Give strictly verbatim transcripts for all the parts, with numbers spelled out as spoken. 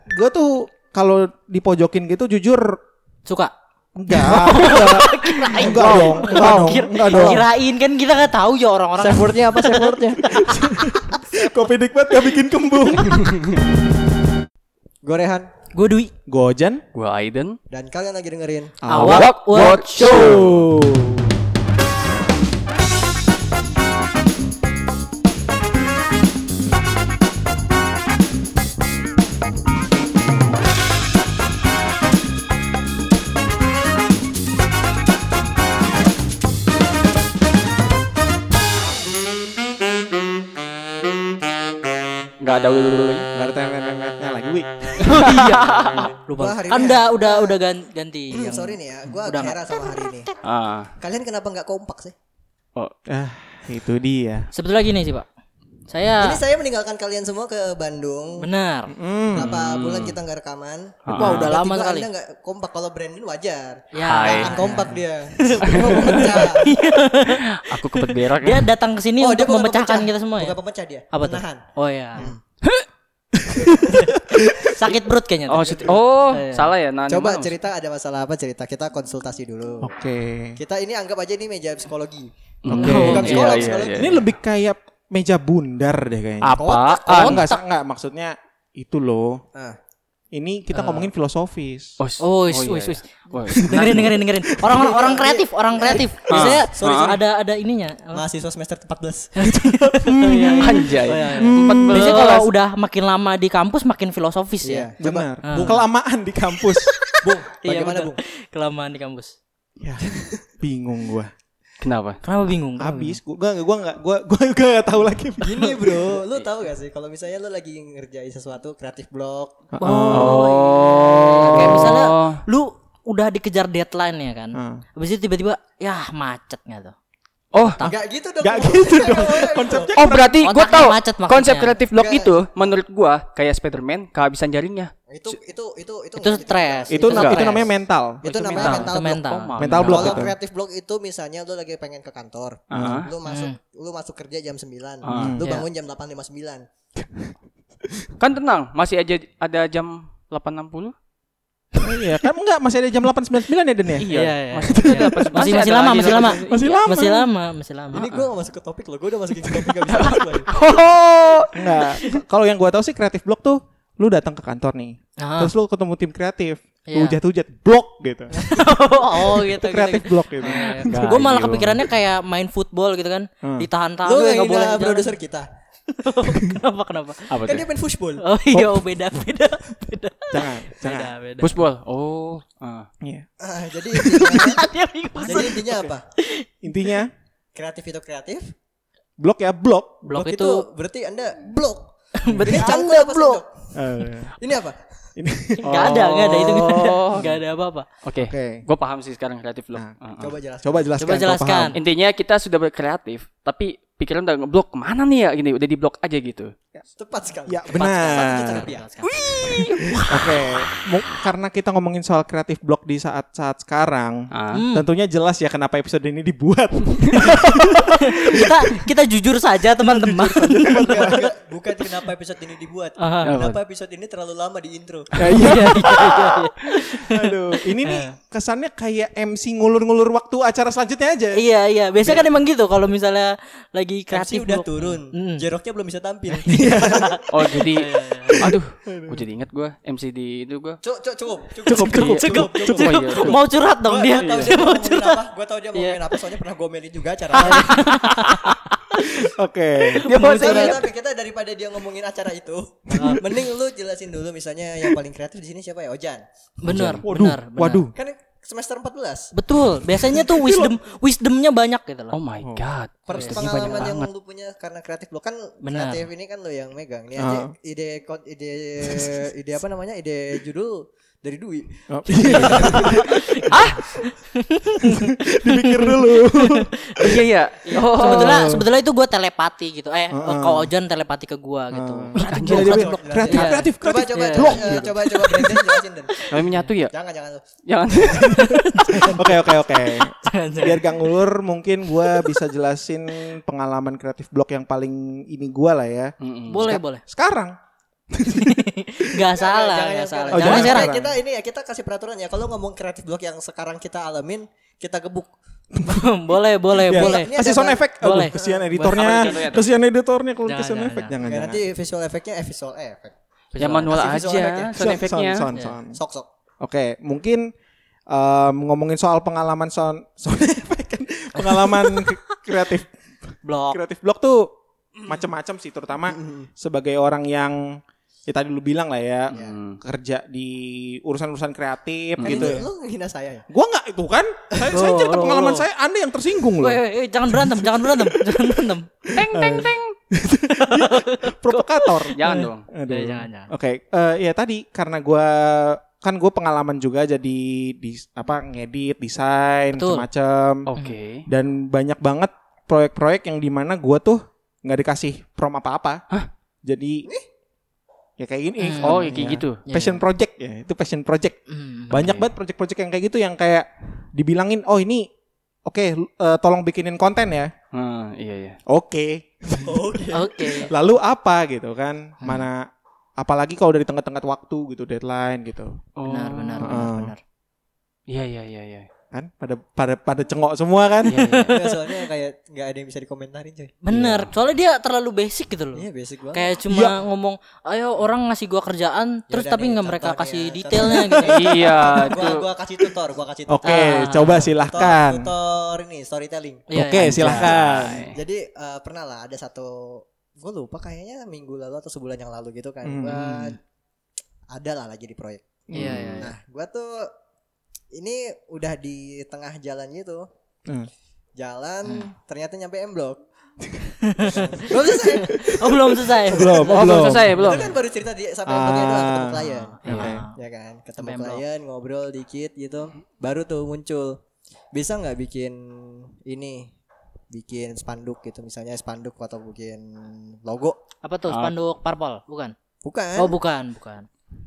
Gue tuh kalau dipojokin gitu jujur Suka. enggak. Enggak. Enggak dong. Enggak dong. Enggak dong. Kirain kan kita enggak tahu ya orang-orang. Safe word-nya apa safe word-nya? Kopi nikmat gak bikin kembung. Gue Rehan. Gue Dwi. Gojan. Gua Aiden. Dan kalian lagi dengerin Awak Watch Show. Enggak ada dulu. Enggak ada tengah-tengahnya lagi, Wi. Oh iya. Lupa. Gua hari Kan ini udah ya- udah udah gan- ganti. Hmm, yang- sorry nih ya, gue Udah agak heran sama hari ini. Ah. Kalian kenapa nggak kompak sih? Oh, Ah, itu dia. Sebetulnya gini sih, Pak. Saya Ini saya meninggalkan kalian semua ke Bandung. benar. Hmm. Berapa bulan kita nggak rekaman? Wah, udah lama Tiba-tiba sekali. Anda nggak kompak. Kalau Brandon wajar. Ya. Nggak Hai. akan kompak dia. Dia mau memecah. aku kepet berak Dia ya. datang ke sini Oh, dia untuk bukan memecahkan pemecah. kita semua ya. Bukan pemecah dia. Apa tuh? Menahan. Oh ya. Sakit perut kayaknya. Oh, tuh. sit- oh, Iya. salah ya. Nah, Coba mana? cerita ada masalah apa cerita. Kita konsultasi dulu. Oke. Kita ini anggap aja ini meja psikologi. Hmm, Oke. Bukan iya, psikolog, iya, psikolog. iya. Ini lebih kayak meja bundar deh kayaknya. Apa? Oh, enggak, enggak maksudnya itu loh. Ah. Ini kita ngomongin filosofis. Oh, Oh, iya, wis, wis, iya. wis. Wah, Dengerin, dengerin, dengerin. Orang-orang orang kreatif, orang kreatif. Biasanya sorry, sorry. ada ada ininya. Mahasiswa semester empat belas. Anjay. Oh, iya. Empat belas. Biasanya kalau udah makin lama di kampus makin filosofis ya. Iya. Coba. Benar. Kelamaan di kampus. Bung, Iya, bagaimana betul. Bung? Kelamaan di kampus. Ya, bingung gua. Kenapa? Kenapa bingung? Kenapa Habis gua gua gua enggak gua gua juga enggak tahu lagi. Gini bro, lu tahu gak sih kalau misalnya lu lagi ngerjain sesuatu kreatif blok, bingung? Oh. Kayak misalnya lu udah dikejar deadline ya kan. Hmm. Habis itu tiba-tiba ya macet nggak tuh. Oh, nggak gitu dong. Enggak gitu dong. Konsepnya oh berarti gue Otaknya tahu macet maksudnya. konsep kreatif block Enggak. itu menurut gua kayak Spiderman kehabisan jaringnya. Itu itu itu itu Itu stres. itu Itu nam- itu stres. namanya mental. Itu namanya mental. mental, Itu block. mental. Oh, Mental block Kalau itu. kreatif block itu misalnya lu lagi pengen ke kantor, Ah. lu masuk lu masuk kerja jam sembilan, Ah. lu Iya. bangun jam delapan lima puluh sembilan. Kan tenang, masih aja ada jam delapan enam puluh. Oh iya, kan enggak masih ada jam delapan sembilan puluh sembilan ya Den ya? Iya, iya. Masih, Iya. Masih masih ada lama, lagi masih lama. Masih lama. Masih lama, masih lama. Ini gua gak masuk ke topik lo, gua udah masukin ke topik gak bisa masuk lagi. Oh, Enggak. Kalau yang gua tahu sih kreatif block tuh lu datang ke kantor nih. Ah. Terus lu ketemu tim kreatif. Iya. Lu hujat-hujat blok gitu. Oh gitu. Kreatif block gitu. Gue malah kepikirannya kayak main football gitu kan, Hmm. ditahan-tahan. Lu nggak yang boleh ngina jalan. produser kita. Kenapa kenapa? apa Kan tuh? dia main football. Oh iya, oh, beda beda beda. Jangan, jangan. Beda beda. Pushball. Oh, ah. Iya. Ah, jadi intinya, Dia bingung. jadi intinya apa? Intinya Kreatif itu kreatif. blok ya blok. Blok Blok itu berarti Anda blok. berarti Ini cangkul Anda apa blok. sendok? Eh, Ini apa? ini Enggak ada, enggak ada itu enggak ada. Oh. Enggak ada apa-apa. Oke. Oke. Gue paham sih sekarang kreatif block. Nah, Ah, ah. Coba jelaskan. coba jelaskan. Coba kalau jelaskan. paham. Intinya kita sudah berkreatif, tapi pikiran udah ngeblok kemana nih ya gini, udah di blok aja gitu. Tepat sekali. Ya Tepat benar. sekali. Oke. Mu- Karena kita ngomongin soal kreatif block di saat-saat sekarang, Ah. Hmm. tentunya jelas ya kenapa episode ini dibuat. Kita kita jujur saja teman-teman. Enggak, enggak. Bukan kenapa episode ini dibuat. Aha. Kenapa episode ini terlalu lama di intro. Ya, iya. Iya iya iya. Aduh, ini nih kesannya kayak M C ngulur-ngulur waktu acara selanjutnya aja. Iya iya, biasanya kan emang gitu kalau misalnya lagi M C kreatif udah blok. turun. Hmm. Jeroknya belum bisa tampil. Oh jadi, aduh, gue jadi ingat gue M C di itu gue. Cuk, cuk, cukup. Cukup, cukup, cukup, cukup. Oh, iya, cukup. Mau curhat dong Gua- dia. Gua tahu Dia dia mau mau ngomongin curhat. apa. Gua tahu dia mau Iya. ngomongin apa soalnya pernah gomelin juga acara. Oke. Dia mau Tapi, curhat. tapi kita daripada dia ngomongin acara itu, mending lu jelasin dulu misalnya yang paling kreatif di sini siapa ya? Ojan. Benar, Waduh, benar, benar. waduh. Kan semester empat belas. Betul, biasanya tuh wisdom wisdomnya banyak gitu loh. Oh my god. Per Ini pengalaman banyak yang banget. lu punya karena kreatif block kan Benar. kreatif ini kan lu yang megang. Nih Ah. aja ide kon- ide ide apa namanya? Ide judul dari Dwi. Oh, Dipikir dulu. Iya iya. Oh. Sebetulnya sebetulnya itu gue telepati gitu. Eh, kalau Ojan telepati ke gue gitu. Kreatif Jadi blok, dia kreatif bilang, blok. kreatif, Iya. kreatif, Coba kreatif. coba Iya. coba eh, coba coba Brandon jelasin Dan. Kami menyatu ya? Jangan jangan lu. Jangan. Oke, oke, oke. Biar gak ngulur, mungkin gua bisa jelasin pengalaman kreatif blok yang paling ini gua lah ya. Mm-mm. Boleh, boleh. Sekarang. Nggak salah, Jangan nggak yang salah. Oh, Jangan jangan serang. sekarang. Kita ini ya kita kasih peraturan ya. Kalau ngomong kreatif block yang sekarang kita alamin, kita gebuk. boleh, boleh, Ya, boleh. Ini kasih ada sound bang- effect. Aduh, boleh. kesian Apa editornya. contohnya tuh? Kesian editornya kalau Jangan, kasih sound jangan, effect. jangan. Jangan, Ya, jangan. nanti visual efeknya eh visual effect. Ya manual Kasih visual aja effect ya. sound Sound, effect-nya. sound, Iya. sound. Sok sok. Oke, mungkin em, ngomongin soal pengalaman sound, sound effect kan, pengalaman ke- kreatif Blok. kreatif blog tuh macam-macam sih, terutama sebagai orang yang ya tadi lu bilang lah ya, Hmm. kerja di urusan-urusan kreatif Kan gitu. ini Ya. lu ngehina saya ya. Gua nggak itu kan, saya, saya Loh, cerita loh, pengalaman loh. saya, Anda yang tersinggung loh. Weh, weh, jangan berantem, jangan berantem, jangan berantem. Teng teng teng. Provokator. Jangan dong. Aduh. Eh, jangan, jangan. Oke, eh, ya tadi karena gua kan gue pengalaman juga jadi di apa ngedit, desain, Betul. macam-macam. Oke. Dan banyak banget proyek-proyek yang dimana gue tuh nggak dikasih prom apa-apa. Hah? Jadi ya kayak gini. Hmm. Oh, ya, kayak gitu. Passion project ya, itu passion project. Hmm. Banyak banget project-project yang kayak gitu yang kayak dibilangin, oh ini oke, eh, tolong bikinin konten ya. Hmm, iya iya. Oke. Oke. Lalu apa gitu kan? Mana apalagi kalau dari tengah-tengah waktu gitu, deadline gitu. Oh. Benar, benar, benar, Heeh. benar. Iya iya iya iya. Kan pada pada pada cengok semua kan? Iya iya. Nggak, soalnya kayak nggak ada yang bisa dikomentarin coy. Bener, soalnya dia terlalu basic gitu loh. Iya basic banget. Kayak cuma ngomong, ayo orang ngasih gua kerjaan, terus udah tapi nih, nggak mereka contohnya, kasih contoh. detailnya gitu. Iya, itu. gua gua kasih tutor, gua kasih tutor. Oke, Ah. coba Tutor, silahkan. tutor ini storytelling. Iya, Oke, iya. silahkan. Jadi eh, pernah lah ada satu, gue lupa kayaknya minggu lalu atau sebulan yang lalu gitu kan. Hmm. Gua ada lah lagi di proyek. Iya, iya, iya. Nah, gua tuh ini udah di tengah jalan gitu. Hmm. Jalan ternyata nyampe M Block. Belum selesai. Oh, belum selesai. Belum, Oh, belum selesai belum. Itu kan baru cerita di sampai M Blocknya doang ketemu klien. Oke. Ya kan, ketemu Sampai M Block. klien ngobrol dikit gitu. Baru tuh muncul. Bisa nggak bikin ini? Bikin spanduk gitu, misalnya spanduk atau bikin logo. Apa tuh spanduk parpol? Bukan. Bukan. Oh, bukan, bukan.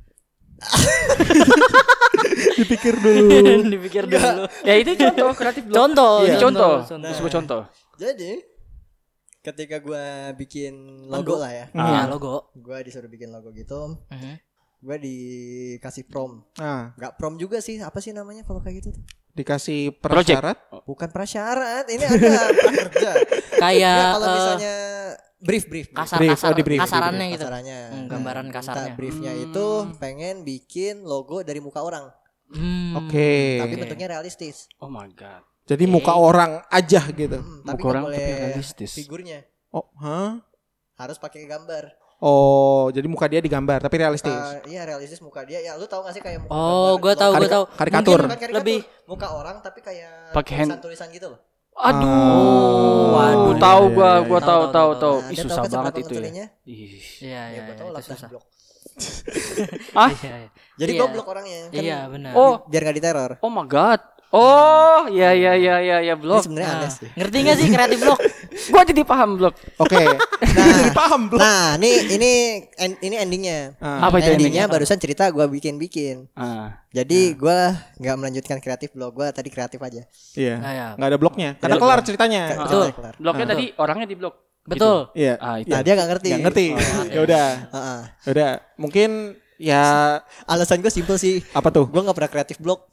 Dipikir dulu. Dipikir dulu. Ya itu contoh kreatif blog. Contoh, Iya. Contoh. contoh. Sebuah contoh. Jadi ketika gua bikin logo lah ya, Iya, logo. gua disuruh bikin logo gitu, Mhm. gua dikasih prom, Nah, nggak prom juga sih, apa sih namanya kalau kayak gitu? tuh? dikasih Project. prasyarat. Bukan prasyarat, ini ada prakerja. Kayak Ya, kalau eh, misalnya brief brief, brief. kasar Brief, kasar oh, di brief, kasarannya di gitu. Kasarannya. Hmm, gambaran Minta kasarnya. briefnya itu pengen bikin logo dari muka orang, Hmm. Oke. tapi bentuknya realistis. Oh my god. Jadi muka orang aja gitu. Hmm, tapi Muka nggak orang boleh tapi realistis. figurnya, Oh, hah? harus pakai gambar. Oh, jadi muka dia digambar tapi realistis. Uh, iya realistis muka dia. Ya lu tahu gak sih kayak muka Oh, gambar gua tahu, logo? gua tahu. Karikatur. Bukan karikatur, Lebih muka orang tapi kayak Pakai hand- tulisan-tulisan gitu loh. Aduh. Oh, Waduh, iya, tahu iya, gua, iya, gua iya. tahu Tahu, tahu tahu, tahu. Nah, Ih, dan susah tahu kan banget seberapa itu ya. ngetulinya? Ih. Iya, Ya, iya, gua tahu itu langsung susah. blok. Ah? Iya, iya. Jadi Iya. goblok orangnya. Kan Iya, benar. Oh, biar gak diteror. oh my god. Oh, ya ya ya ya ya Ini blog. sebenarnya Nah, aneh sih. ngerti gak sih kreatif blog? Gua jadi paham blog. Oke. Jadi paham belum? Nah, nih ini en- ini endingnya. Ah. Apa itu endingnya endingnya? barusan cerita gua bikin-bikin. Ah. Jadi gua nggak melanjutkan kreatif blog, gua tadi kreatif aja. Iya. Ah, iya. Nggak ada bloknya. Karena Ada kelar blok. ceritanya. Kan Betul. ceritanya kelar. Blognya Ah. tadi orangnya di blog. Betul. Iya. Ah, itu. Nah, dia nggak ngerti. Nggak ngerti. Ya udah. Heeh. Ya udah. Mungkin ya Alasan gue simpel sih. apa tuh? Gue nggak pernah kreatif blog.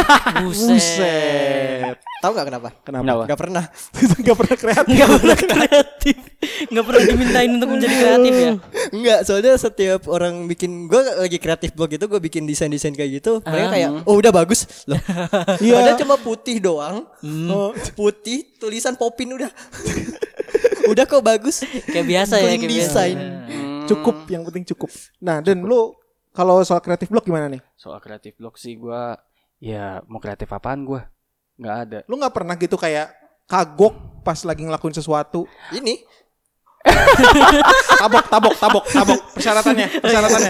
Buset. Tahu nggak kenapa? Kenapa? Kenapa? Nggak pernah. Nggak pernah kreatif. Gak pernah kreatif. Gak pernah dimintain untuk menjadi kreatif ya. Enggak, soalnya setiap orang bikin, gue lagi kreatif blog itu gue bikin desain-desain kayak gitu, mereka Ah. kayak oh udah bagus loh. Iya. Padahal cuma putih doang. Oh, Putih tulisan Popin udah. Udah kok bagus. Kayak biasa ya, Clean kayak biasa. design. Hmm. cukup, yang penting cukup. Nah, Dan lu kalau soal kreatif blog gimana nih? Soal kreatif blog sih gua ya mau kreatif apaan gua? Nggak ada. Lu nggak pernah gitu kayak kagok pas lagi ngelakuin sesuatu? Ini Tabok, tabok, tabok, tabok. Persyaratannya, persyaratannya.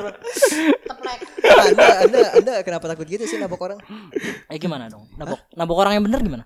anda, anda, anda kenapa takut gitu sih nabok orang? Eh gimana dong? Nabok, nabok orang yang bener gimana?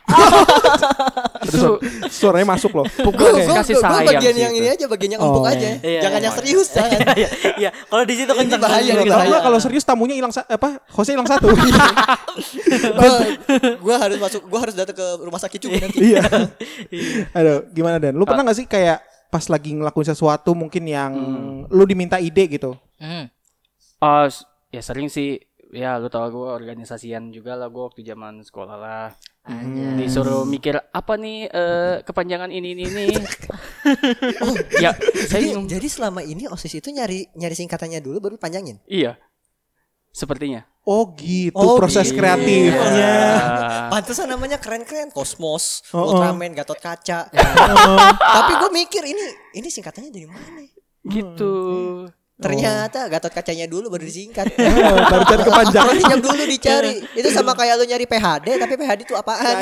Itu Suaranya masuk loh. Gue Pokoknya kasih sayang bagian sih yang itu. ini aja, bagian yang empuk Oh. aja. Iya, Jangan iya. yang serius, jangan. Iya, iya. Kalau di situ Ini kenceng bahaya, banget. ini Kalau bahaya. nggak, kalau serius tamunya hilang sa- apa? Hostnya hilang satu. Gue gue harus masuk, gue harus datang ke rumah sakit juga nanti. Iya. Aduh, gimana Dan? Lu pernah nggak sih kayak pas lagi ngelakuin sesuatu mungkin yang Hmm. lu diminta ide gitu? Hmm. Oh, s- ya sering sih. Ya lu tau gue organisasian juga lah gue waktu zaman sekolah lah. Anjay. Disuruh mikir apa nih eh, kepanjangan ini ini ini. Oh, ya saya Jadi, bingung. jadi selama ini OSIS itu nyari nyari singkatannya dulu baru panjangin. Iya. Sepertinya. Oh gitu Oh, proses gitu. kreatifnya. Ah. Pantesan namanya keren-keren, Cosmos, Oh, oh. Ultraman, Gatot Kaca. Tapi gue mikir ini ini singkatannya dari mana? Gitu. Ternyata Gatot Kacanya dulu baru disingkat. Baru cari kepanjangan. Akronimnya dulu dicari. Itu sama kayak lu nyari P H D, tapi P H D itu apaan?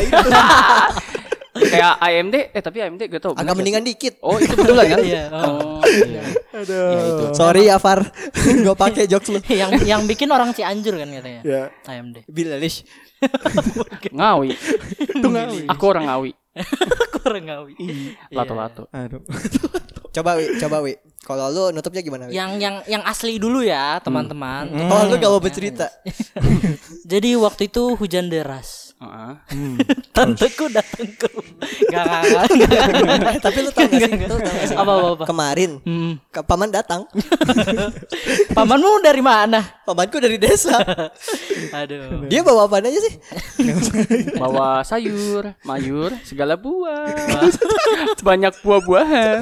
Kayak A M D, eh tapi A M D gak tau. Agak mendingan dikit. Oh itu betulan kan? Iya. Oh iya. Aduh. Ya itu. Sorry ya Far, gue pakai jokes lu. yang yang bikin orang Cianjur kan katanya. Ya. A M D. Bilalish. Ngawi. Itu Ngawi. Aku orang Ngawi. Kurang ngawi. Lato-lato. Aduh. Coba Wi, coba Wi. Kalau lu nutupnya gimana Wi? Yang yang yang asli dulu ya, teman-teman. Oh lu gak mau bercerita. Jadi waktu itu hujan deras. Heeh. Tanteku datang ke Gak, gak, gak, gak. Eh, Tapi lu tau gak sih? Lu tau gak sih? Apa, apa, apa? Kemarin Hmm. ke- paman datang. Pamanmu dari mana? Pamanku dari desa. Aduh. Dia bawa apa aja sih? Bawa sayur, mayur, segala buah. Banyak buah-buahan.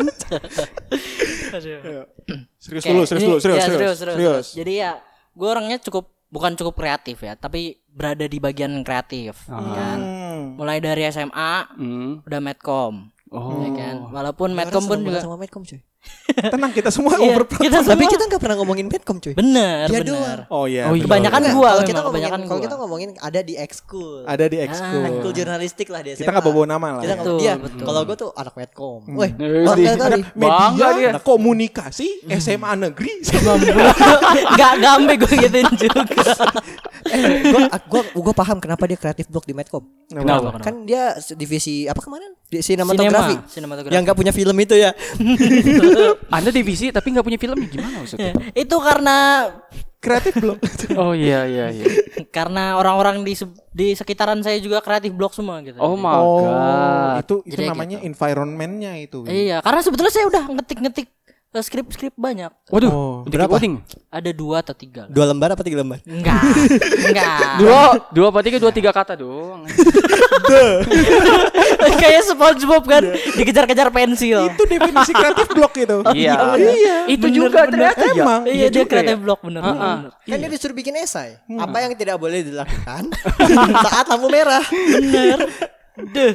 Aduh. Serius Oke, dulu, serius ini- dulu, serius, ya, serius, serius. Jadi ya, gue orangnya cukup bukan cukup kreatif ya, tapi berada di bagian kreatif, ya kan. Hmm. Mulai dari S M A Hmm. udah medcom, Oh. ya kan. Walaupun Orang medcom pun seneng juga banget sama Medcom cuy. Tenang kita semua Iya, over. kita Tapi semua- kita gak pernah ngomongin Medcom cuy. bener, Dia bener. doang. Oh iya. Oh, iya. Kebanyakan Enggak, gua kalau memang, kita ngomongin kebanyakan kalau gua. kita ngomongin ada di ekskul. Ada di ekskul. Ah. Ekskul jurnalistik lah di S M A. Kita nggak bawa nama lah. Kita ya. nggak Betul, dia. betul. Kalau gue tuh anak Medcom. Weh, Eh, bangga di- kali. Bangga Media dia. komunikasi S M A negeri. Gak gambe gue gituin juga. Eh, gua gua gua paham kenapa dia kreatif block di Medcom. Kenapa? Kan dia divisi apa kemarin? Di sinematografi. Sinema, sinematografi. Yang nggak punya film itu ya. Anda divisi tapi nggak punya film gimana maksudnya? Itu karena Kreatif belum? Oh iya iya iya. karena orang-orang di se- di sekitaran saya juga kreatif blog semua gitu. Oh my Oh, god. itu itu Jadi namanya gitu. environmentnya itu. Iya, karena sebetulnya saya udah ngetik-ngetik eh, skrip-skrip banyak. Waduh, Oh, udah berapa? coding. Ada dua atau tiga. Dua lembar apa tiga lembar? Enggak, enggak. Dua, dua apa tiga, dua tiga kata doang. Kayak SpongeBob kan dikejar-kejar pensil. Itu definisi kreatif blok itu. Iya. Iya. Itu Bener, juga bener. ternyata ya. Emang. Iya, dia juga kreatif ya? blog bener. Ah, ah. Kan dia disuruh bikin esai. Apa yang tidak boleh dilakukan saat lampu merah? Bener. Deh.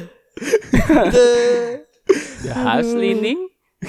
Deh. Haslining.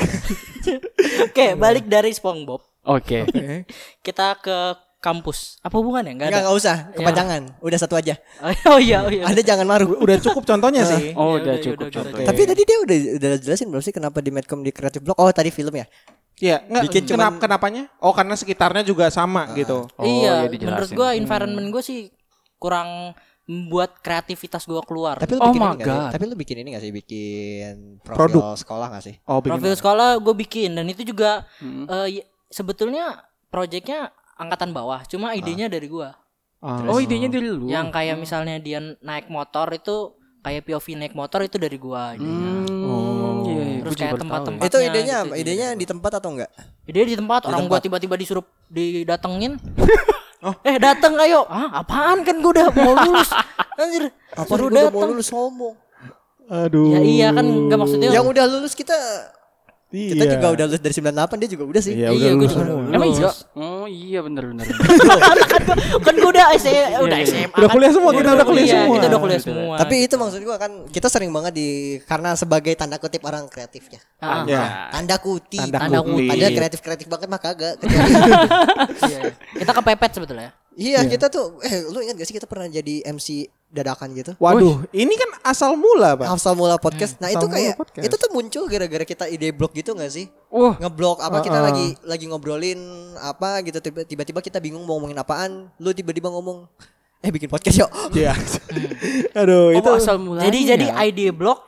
Oke, balik dari SpongeBob. Oke. Oke. Kita ke kampus. Apa hubungannya? Enggak Enggak ada. enggak usah, kepanjangan. Udah satu aja. Oh iya, oh iya. Anda jangan maru. Udah cukup contohnya sih. Oh, Ya, udah udah, cukup udah, udah, contohnya. Tapi tadi dia udah udah jelasin belum sih kenapa di Medcom di Creative Block? Oh, tadi film ya. Iya, enggak Bikin kenapa cuman- kenapanya? Oh, karena sekitarnya juga sama gitu. Oh, iya, ya dijelasin. menurut gua environment gua sih kurang membuat kreativitas gua keluar. Tapi lu Oh bikin my ini nggak sih? God. Tapi lu bikin ini gak sih? Bikin profil Produk. sekolah gak sih? Oh, bikin Profil apa? sekolah gue bikin dan itu juga Hmm. eh, y- sebetulnya proyeknya angkatan bawah, cuma idenya dari gua. Ah. Oh, idenya dari lu. Yang kayak misalnya dia naik motor itu kayak P O V naik motor itu dari gua idenya. Hmm, Oh. iya, iya. Terus Gua juga kayak baru tahu tempat-tempat. ya. Itu Tempatnya idenya gitu, apa? gitu. Idenya di tempat atau enggak? Ide di tempat Di orang gua tempat. tiba-tiba disuruh didatengin. Eh dateng ayo. Ah, apaan kan gua udah mau lulus. Anjir. Apa Suruh udah mau dateng. lulus sombong? Aduh. Ya iya kan enggak maksudnya. Yang udah lulus kita Iya. kita juga udah lulus dari sembilan puluh delapan, dia juga udah sih. Iya, Iya, udah gua lulus juga semua. udah Emang lulus. iya? Oh iya bener bener. Kan gua udah S M udah iya. S M A. Udah kan. kuliah semua, kita udah kuliah Iya, semua. Kita udah kuliah Betul. semua. Tapi itu maksud gua kan kita sering banget di karena sebagai tanda kutip orang kreatif ya. Ah, Ya. Tanda kutip. Tanda Tanda kutip. Ada kreatif-kreatif banget mah kagak. iya. Kita kepepet sebetulnya. Iya, kita tuh eh lu ingat gak sih kita pernah jadi M C dadakan gitu? Waduh, ini kan asal mula, Pak. Asal mula podcast. Nah, itu Asal mula kayak podcast. itu tuh muncul gara-gara kita ide blog gitu gak sih? Wah, Ngeblok apa kita Uh-uh. lagi lagi ngobrolin apa gitu tiba- tiba-tiba kita bingung mau ngomongin apaan, lu tiba-tiba ngomong eh bikin podcast yuk. Iya. Aduh, itu oh, asal mulanya. Jadi jadi ide blog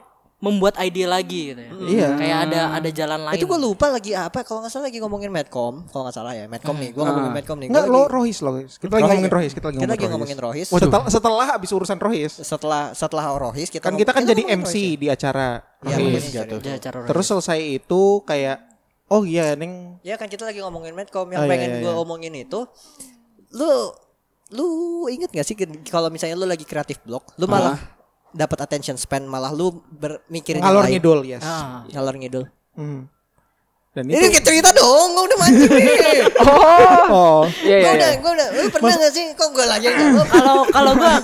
membuat ide lagi gitu ya. Iya. Kayak ada ada jalan lain. Itu gue lupa lagi apa, kalau nggak salah lagi ngomongin Medcom, kalau nggak salah ya Medcom nih, gue ngomongin Medcom nih. Enggak Gua lo lagi- Rohis lo. Kita lagi ngomongin Rohis, kita lagi Kita ngomongin lagi Rohis. ngomongin Rohis. Setelah setelah habis urusan Rohis, Setelah setelah Rohis kita kan kita kan jadi ngomongin M C Rohis ya. di acara Iya, Rohis makanya gitu. jadi- Ada acara Rohis. Terus selesai itu kayak oh iya neng Ya kan kita lagi ngomongin Medcom, Oh, yang iya, pengen iya, gue iya. omongin itu, lu lu inget gak sih kalau misalnya lu lagi kreatif block, lu malah dapat attention span, malah lu bermikirin yang ngalor lain. ngidul yes. Ah. Ngalor ngidul. Hmm. Dan Ini itu kayak cerita dong, gue udah mancing nih. oh Iya iya. Gue udah, iya. gue udah, lu pernah gak sih? Kok gue lagi yang jawab? Kalau kalau gua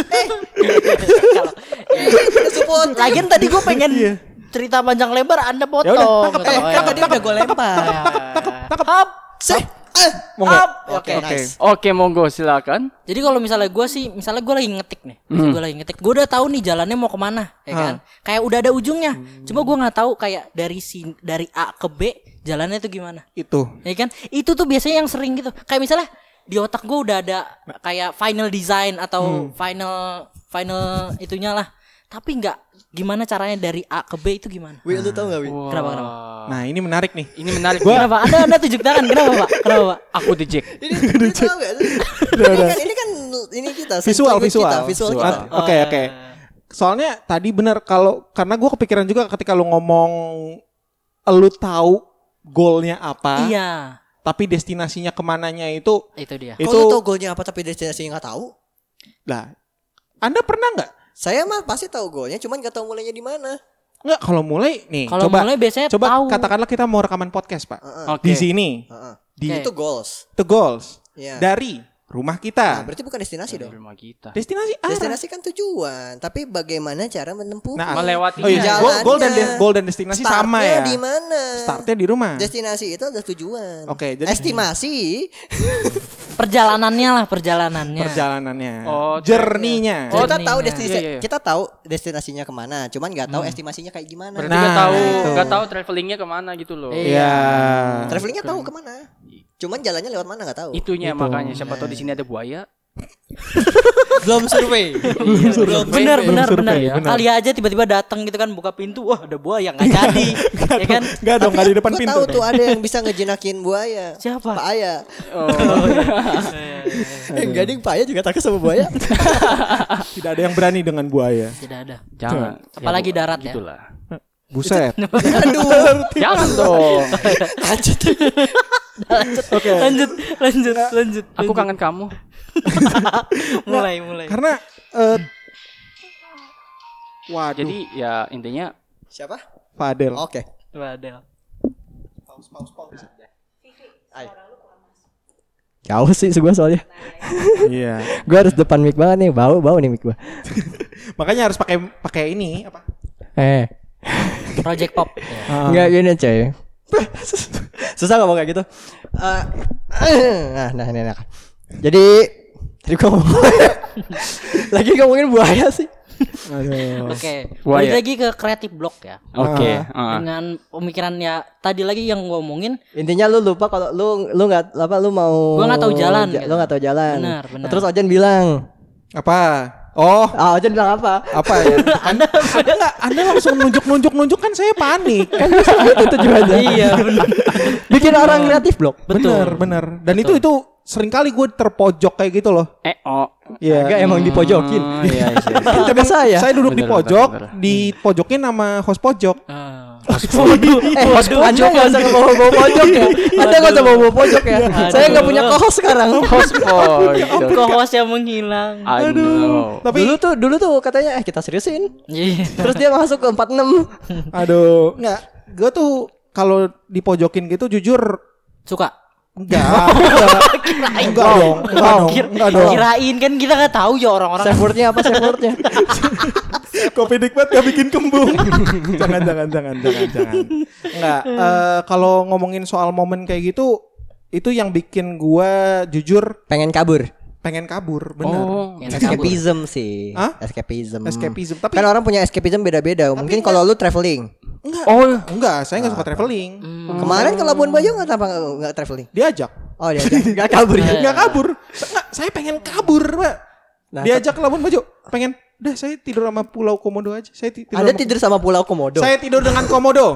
Udah support. lagian tadi gua pengen cerita panjang lebar Anda potong. Ya udah, tangkap, gitu. tangkap, Oh, Kan ya. tadi udah gue lempar. Up. Sih. Ah. monggo. Up. Oke, Oke. nice. Oke, monggo silakan. Jadi kalau misalnya gue sih, misalnya gue lagi ngetik nih, gue lagi ngetik, gue udah tahu nih jalannya mau kemana, ya kan? Kayak udah ada ujungnya. Cuma gue nggak tahu kayak dari si dari A ke B jalannya itu gimana, Itu. ya kan? Itu tuh biasanya yang sering gitu. Kayak misalnya di otak gue udah ada kayak final design atau final final itunya lah, tapi nggak gimana caranya dari A ke B itu gimana? Wih, lu tau gak, Wih? Kenapa kenapa? Nah, ini menarik nih. Ini menarik. Kenapa? Anda anda tunjuk tangan. Kenapa pak? Kenapa pak? Aku di Jack. Ini lu tau gak sih? Ini kan, ini kan ini kita Visual, language visual. kita, visual kita. Ah, Oke, oke. Soalnya tadi bener kalau karena gue kepikiran juga ketika lu ngomong lu tahu goalnya apa, Iya, tapi destinasinya kemananya itu itu dia. Kok itu lu tau goalnya apa tapi destinasinya gak tahu? lah. Anda pernah nggak? Saya mah pasti tahu goalnya, cuman gak tahu mulainya di mana. Nggak kalau mulai nih. Kalau coba mulai biasanya coba tahu. katakanlah kita mau rekaman podcast pak. Oke. Di sini Heeh. di Oke. Itu goals. the goals Iya. dari rumah Nah, kita. berarti bukan destinasi Di dong. rumah kita. Destinasi arah. Destinasi kan tujuan, tapi bagaimana cara menempuh? Nah, Melewatinya. Oh iya, goal, goal dan Jalannya. goal dan destinasi sama ya. Di mana? Startnya di rumah. Destinasi itu adalah tujuan. Oke, jadi- estimasi. Perjalanannya lah, perjalanannya. Perjalanannya. Oh, journey-nya. Oh, kita tahu nih, destinasi, iya, iya. kita tahu destinasinya kemana, cuman nggak tahu estimasinya kayak gimana. Berarti Nah, gak tahu, itu. gak tahu travelingnya kemana gitu loh. Iya. Travelingnya tahu kemana, cuman jalannya lewat mana nggak tahu. Itunya makanya siapa tahu di sini ada buaya. Belum survei. Belum Benar, benar, survei, benar. benar. Kali aja tiba-tiba datang gitu kan, buka pintu, wah ada buaya, nggak jadi, ya kan? Enggak dong, enggak di depan Gua pintu. tahu tuh ada yang bisa ngejinakin buaya. Siapa? Pak Aya. Oh. Eh, gading Pak Aya juga takut sama buaya. Tidak ada yang berani dengan buaya. Tidak ada. Jangan. Apalagi Ya, darat ya. Gitulah. Buset. Aduh. Jangan dong. Lanjut. Oke. Lanjut, lanjut, lanjut. Aku kangen kamu. mulai, mulai. Karena eh waduh, Jadi ya intinya Siapa? Fadel. Oke. Waduh. Jauh sih gua soalnya. Iya. Gua harus depan mic banget nih, bau bau nih mic gua. Makanya harus pakai pakai ini apa? Eh, Project Pop. Ah. enggak gini coy. Susah ngomong kayak gitu. Eh, nah, nah, ini enak. Jadi tadi gua ngomong lagi ngomongin buaya sih. Aduh. Oke, Buaya. balik lagi ke kreatif block ya. oke. Ah. ah. Dengan pemikiran ya tadi lagi yang gua omongin, Intinya lu lupa kalau lu lu nggak apa lu mau Gua nggak tahu jalan, ja- gitu. Lu nggak tahu jalan. Benar, benar. Terus Ojan bilang, Apa? Oh, ah Ojan bilang apa? apa ya? Anda enggak, Anda langsung nunjuk-nunjuk-nunjuk kan saya panik. Kan Itu tujuannya. iya benar. Bikin orang kreatif blok. bener, bener. Dan itu itu sering kali gue terpojok kayak gitu loh. Eh oh. Iya. Enggak emang dipojokin. Oh, iya, iya, iya. Kan teman saya. Saya duduk di Bener, pojok, bener, bener. dipojokin sama host pojok. Ah. Eh, Anda nggak usah bawa-bawa pojok ya. Anda nggak usah bawa-bawa pojok ya. Saya nggak punya co-host sekarang. Host oh, gitu. Co-host yang menghilang. I know. Tapi Dulu tuh dulu tuh katanya eh kita seriusin. Iya. Terus dia masuk ke empat puluh enam. aduh, enggak. Gue tuh kalau dipojokin gitu jujur Suka. enggak. Enggak, enggak dong. Enggak dong. Enggak dong. Kirain kan kita nggak tahu ya orang-orang. Safe word-nya apa safe word-nya? Kopi nikmat gak bikin kembung. jangan, jangan, jangan, jangan, jangan. Enggak. eh, kalau ngomongin soal momen kayak gitu, itu yang bikin gua jujur Pengen kabur. pengen kabur, bener. Oh. Escapism sih. Hah? Escapism. Escapism. Tapi Kan orang punya escapism beda-beda. Mungkin kalau lu traveling. enggak. Oh, Enggak, saya enggak suka traveling. Kemarin ke Labuan Bajo nggak kenapa nggak- nggak traveling? Diajak. Oh dia nggak kabur ya. Enggak kabur. Enggak, saya pengen kabur, Pak. Nah, Diajak ke Labuan Bajo, pengen Udah saya tidur sama Pulau Komodo aja. Saya ti- tidur Anda sama- tidur sama Pulau Komodo. Saya tidur dengan Komodo.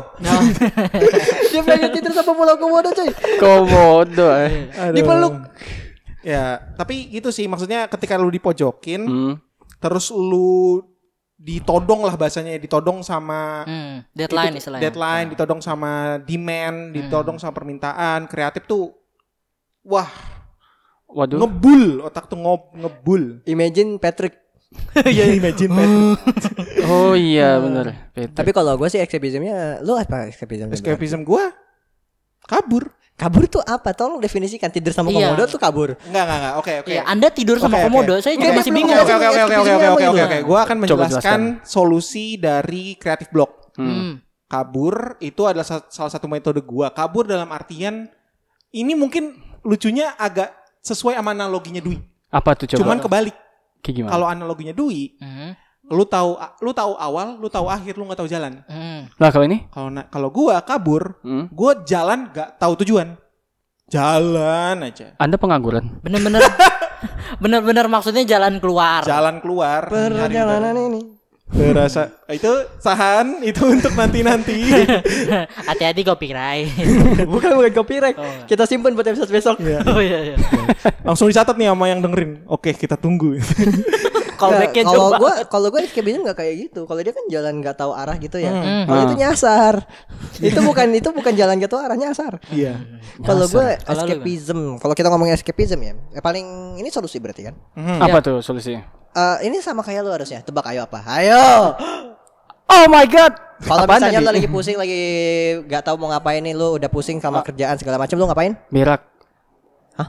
Dia pengen tidur sama Pulau Komodo coy. Komodo. eh. Aduh. Dipeluk. Ya, tapi gitu sih maksudnya ketika lu dipojokin, Hmm. terus lu ditodong lah bahasanya, ditodong sama Hmm, deadline itu- istilahnya. deadline, ditodong sama demand, ditodong sama permintaan, kreatif tuh wah, Waduh. ngebul, otak tuh ngob, ngebul. Imagine Patrick. Ya imagine man. Oh iya benar. Tapi kalau gue sih escapismnya, lu apa escapism? Escapism gua kabur. Kabur tuh apa? Tolong definisikan tidur sama Iya. Komodo tuh kabur. Enggak, enggak, enggak. Oke, oke. Iya, Anda tidur sama Oke, oke. komodo, saya juga Oke, masih belum bingung. Oke, oke, oke, oke, oke, oke, oke, oke, oke. Gua akan Coba menjelaskan jelaskan. solusi dari creative block. Hmm. Kabur itu adalah sa- salah satu metode gua. Kabur dalam artian ini mungkin lucunya agak sesuai sama analoginya Dwi. Apa tuh coba? Cuman kebalik. Kayak gimana? Kalau analoginya Dwi, Hmm. lu tahu lu tahu awal, lu tahu akhir, lu nggak tahu jalan. Hmm. Lah kalau ini? Kalau na- kalau gua kabur, Hmm. gua jalan nggak tahu tujuan. Jalan aja. Anda pengangguran. Bener-bener bener-bener maksudnya jalan keluar. Jalan keluar. nyari Perjalanan udara. ini. Berasa itu sahan itu untuk nanti-nanti. Hati-hati copyright. Bukan bukan copyright. Kita simpen buat episode besok. Iya. Oh iya iya. Langsung dicatat nih sama yang dengerin. Oke, kita tunggu. Callback-nya Nggak, kalau coba. gue kalau gue escapism nggak kayak gitu. Kalau dia kan jalan nggak tahu arah gitu ya. Hmm. Kalau itu nyasar. itu bukan itu bukan jalan nggak tahu arah, nyasar. Iya. Kalau gue Kalau lu escapism, kalau kita ngomongin escapism ya, ya paling ini solusi berarti kan? Hmm. Apa tuh solusinya? Eh, ini sama kayak lu harusnya. Tebak ayo apa? Ayo. Oh my god. Kalau Apaan misalnya tadi? lu lagi pusing, lagi nggak tahu mau ngapain nih, lu udah pusing sama kerjaan segala macam, lu ngapain? Berak. Hah?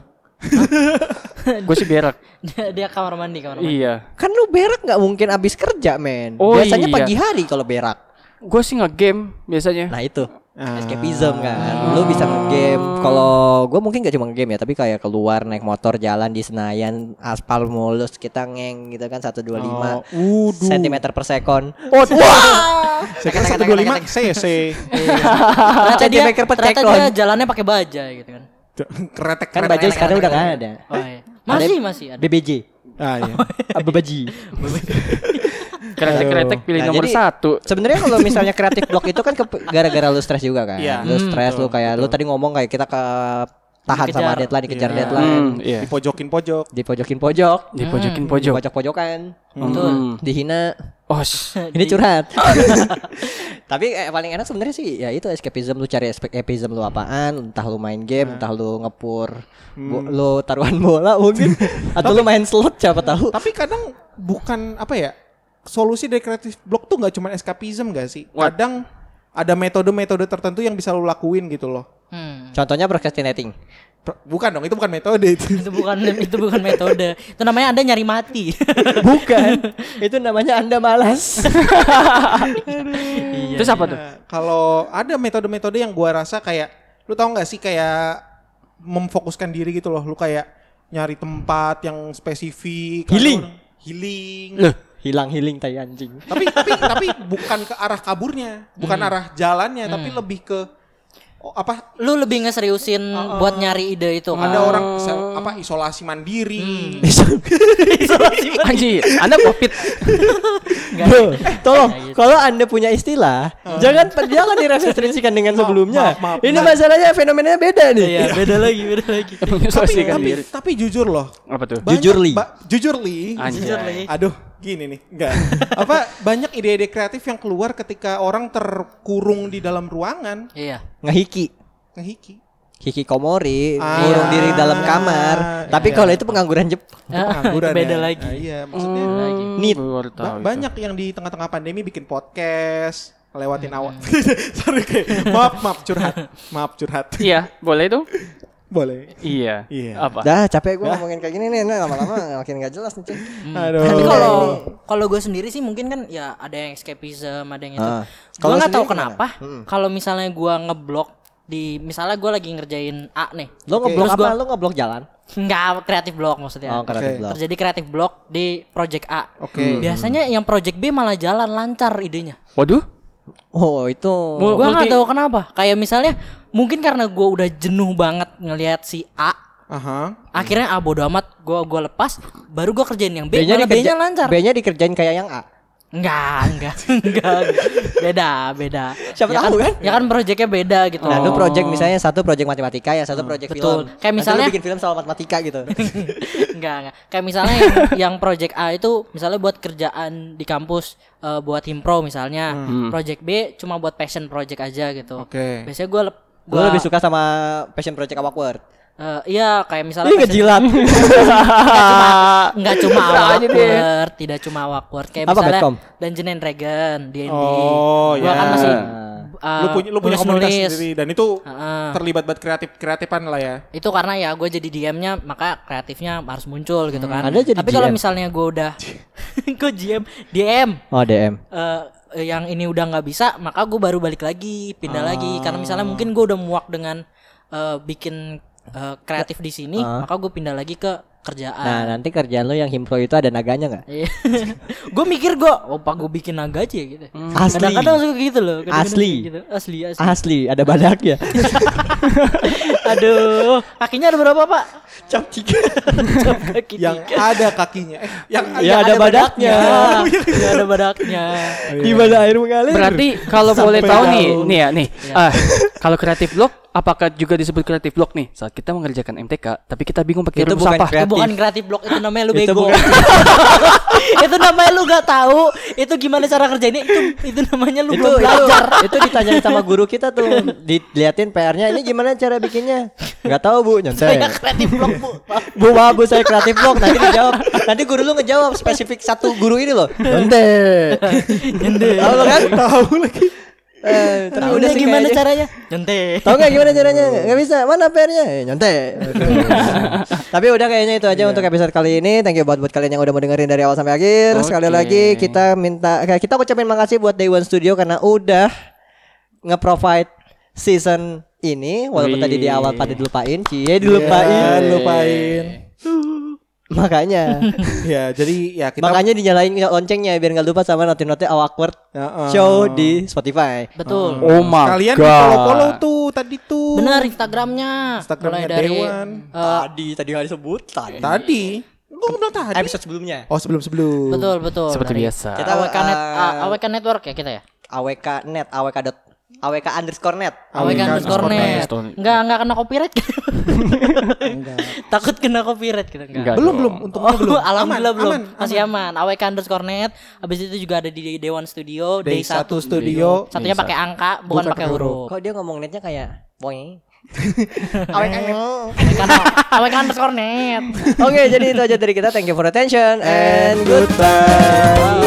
Gue sih berak. dia, dia kamar mandi, kamar mandi. Iya. Kan lu berak nggak mungkin abis kerja, men. Oh, Biasanya iya. pagi hari kalau berak. Gue sih nge-game biasanya. Nah itu Ah. escapism kan. Lu bisa nge-game. Kalau gue mungkin gak cuma nge-game ya, tapi kayak keluar naik motor jalan di Senayan, aspal mulus, kita ngeng gitu kan seratus dua puluh lima Oh, uduh. sentimeter per sekon. Oh, wah. Saya kira seratus dua puluh lima cc. Ternyata dia, Centimeter per ternyata tekon. dia jalannya pakai baja gitu kan. Keretek Kan keretek. bajai sekarang udah gak ada. Oh iya. Masih masih ada. B B J. Ah, iya. Apa baji? Kretek-kretek pilih Nah, nomor jadi, satu. Sebenarnya kalau misalnya kreatif block itu kan ke- gara-gara lu stres juga kan. Iya. Lu stres lu kayak lu tadi ngomong kayak kita ke tahan sama Dikejar. deadline, dikejar Iya. deadline, Hmm, iya. Di pojokin pojok. di pojokin pojok, Di pojokin di pojok. pojok-pojokan, Betul. Hmm. dihina. Oh, sh- Ini curhat. Tapi eh, paling enak sebenarnya sih ya itu escapism, lu cari escapism lu apaan, entah lu main game, entah lu ngepur, bo- lu taruhan bola mungkin atau lu main slot siapa tahu. Tapi kadang bukan apa ya? Solusi dari creative block tuh nggak cuma eskapism gak sih? Kadang ada metode-metode tertentu yang bisa lu lakuin gitu loh. Hmm. Contohnya procrastinating. Pro- Bukan dong, itu bukan metode itu. Itu bukan itu bukan metode. Itu namanya Anda nyari mati. Bukan. Itu namanya Anda malas. Terus apa tuh? Nah, kalau ada metode-metode yang gua rasa kayak lu tahu nggak sih kayak memfokuskan diri gitu loh. Lu kayak nyari tempat yang spesifik. Healing. atau Healing. Loh, hilang healing tai anjing. tapi tapi tapi bukan ke arah kaburnya, bukan arah jalannya, tapi lebih ke oh, apa? Lu lebih ngeseriusin buat nyari ide itu. Ada orang sel- apa isolasi mandiri. Anjir, Anda covid. Bro, tolong kalau Anda punya istilah, jangan jangan direferensikan dengan sebelumnya. maaf, maaf. Ini Nah. masalahnya fenomenanya beda nih. Iya, beda lagi, beda lagi. tapi, Menyesuaikan tapi, diri. tapi jujur loh. Apa tuh? banyak- Jujur, Li. ba- jujur li. Anjay. Aduh, gini nih. Enggak. Apa banyak ide-ide kreatif yang keluar ketika orang terkurung di dalam ruangan, Iya. Ngehiki. ngehiki. Hikikomori, Ah, ngurung diri dalam iya. kamar. Tapi Iya. kalau itu pengangguran Jepang. Itu pengangguran Beda ya. lagi. Ah, iya, maksudnya Lagi. Neat. Gua baru tahu ba- itu. banyak yang di tengah-tengah pandemi bikin podcast, lewatin awal. Sorry kayak maaf, maaf curhat. Maaf curhat. Iya, boleh tuh? Boleh. Iya. Iya. Apa? Dah capek gue ngomongin kayak gini nih, nah, lama-lama makin gak jelas nih. Cuy. Aduh. Tapi kalau kalau gue sendiri sih mungkin kan ya ada yang escapism, ada yang itu. Ah. Gue Kalau nggak tahu sendiri kenapa. gimana? Kalau misalnya gue ngeblok di, misalnya gue lagi ngerjain A nih, Lo ngeblok Terus apa? gua- Lo ngeblok jalan? nggak kreatif blok maksudnya. Oh, kreatif Oke. blok. Terjadi kreatif blok di project A. Oke. Biasanya yang project B malah jalan lancar idenya. Waduh. Oh, itu. Mu- Gue nggak multi- tahu kenapa. Kayak misalnya mungkin karena gue udah jenuh banget ngelihat si A Aha. Akhirnya ah bodo amat, gua gua lepas, baru gua kerjain yang B, B-nya malah dikerja- B-nya lancar. B-nya dikerjain kayak yang A. Enggak, enggak, enggak. Beda, beda. Siapa ya tahu kan? Ya kan projectnya beda gitu. Nah, lu project misalnya satu project matematika, yang satu project betul. film. Kayak Nanti misalnya- lu bikin film soal matematika gitu. Enggak, enggak. Kayak misalnya yang, yang project A itu misalnya buat kerjaan di kampus, eh, buat himpro misalnya. Project B cuma buat passion project aja gitu. Oke. Biasanya gua lep- Gue lebih suka sama passion project awkward. Eh, iya kayak misalnya Ini passion- ngejilat. Enggak cuma awkward, tidak cuma awkward. Kayak Apa, misalnya Betcom? Dungeon and Dragon, D and D. Oh, Gua ya. kan masih Lu punya lu punya komunitas sendiri dan itu Heeh. terlibat banget kreatif kreatifan lah ya. Itu karena ya gue jadi D M-nya, maka kreatifnya harus muncul gitu kan. Anda jadi Tapi kalau G M? misalnya gue udah gue G M, D M Oh, D M. eh, yang ini udah nggak bisa, maka gue baru balik lagi, pindah lagi. Karena misalnya mungkin gue udah muak dengan eh, bikin eh, kreatif di sini, maka gue pindah lagi ke kerjaan. Nah, nanti kerjaan lo yang himpro itu ada naganya nggak? Gue mikir gue, opa gue bikin naga aja ya gitu. Asli. Kadang-kadang suka gitu loh. kadang-kadang Asli. suka Gitu. Asli, asli. Asli, ada badaknya. Aduh, kakinya ada berapa pak? Cap tiga. Kaki Yang tiga. ada kakinya. Eh, yang Ya, ada badaknya. Ya, ada badaknya. Di mana air mengalir? Berarti kalau Sampai boleh tahu nih, tahu. nih ya nih. Ah, kalau kreatif blog apakah juga disebut kreatif blog nih? Saat kita mengerjakan M T K, tapi kita bingung pakai Itu rumus bukan apa? kreatif. Itu bukan kreatif blok, itu namanya lu Itu bego. bukan- Itu namanya lu gak tahu. Itu gimana cara kerjainnya? Itu itu namanya lu itu belum itu belajar. itu ditanyain sama guru kita tuh, diliatin P R-nya, ini gimana cara bikinnya? Nggak tahu bu, nyontek. Saya kreatif blok bu. Bu maaf bu, saya kreatif blog. Nanti dijawab, nanti guru lu ngejawab spesifik satu guru ini loh. Nyontek. Tahu lo kan? tahu lagi. Eh, tapi Tahu udah sih gimana kayaknya. caranya? Nyontek. Tahu nggak gimana caranya? Nggak bisa. Mana P R-nya? Eh, nyontek. Tapi udah kayaknya itu aja untuk episode kali ini. Thank you buat buat kalian yang udah mau dengerin dari awal sampai akhir. Sekali Oke. lagi kita minta kayak kita ucapin makasih buat Day One Studio karena udah nge-provide season ini walaupun Wih. tadi di awal pada dilupain. Cie dilupain. Ya, lupain. Makanya. Ya, jadi ya kita Makanya dinyalain loncengnya biar nggak lupa sama notif-notif awkward Ya, uh. show di Spotify. Betul. Oh my Kalian god. follow-follow tuh tadi tuh. Benar Instagramnya. Instagramnya Mulai dari Dewan. eh, Tadi tadi nggak disebut tadi. Tadi. Gua bilang tadi. Episode sebelumnya. Oh, sebelum-sebelum. betul betul. Seperti dari biasa. Kita, A W K Net, eh, A- AWK Network ya kita ya. A W K net, A W K dot, A W K underscore net. A W K underscore net. underscore net. Enggak enggak kena copyright. Takut kena copyright kita enggak. Enggak. Belum dong. belum, untungnya Oh, belum. alhamdulillah Aman, belum. aman, Masih aman. A W K underscore net. Habis itu juga ada di Dewan Studio. Day Day satu. satu Studio. Satunya pakai angka, bukan Bukan pakai pakai huruf. Kok dia ngomong netnya kayak boing. A W K net. A W K underscore net. Oke, jadi itu aja dari kita. Thank you for attention and goodbye.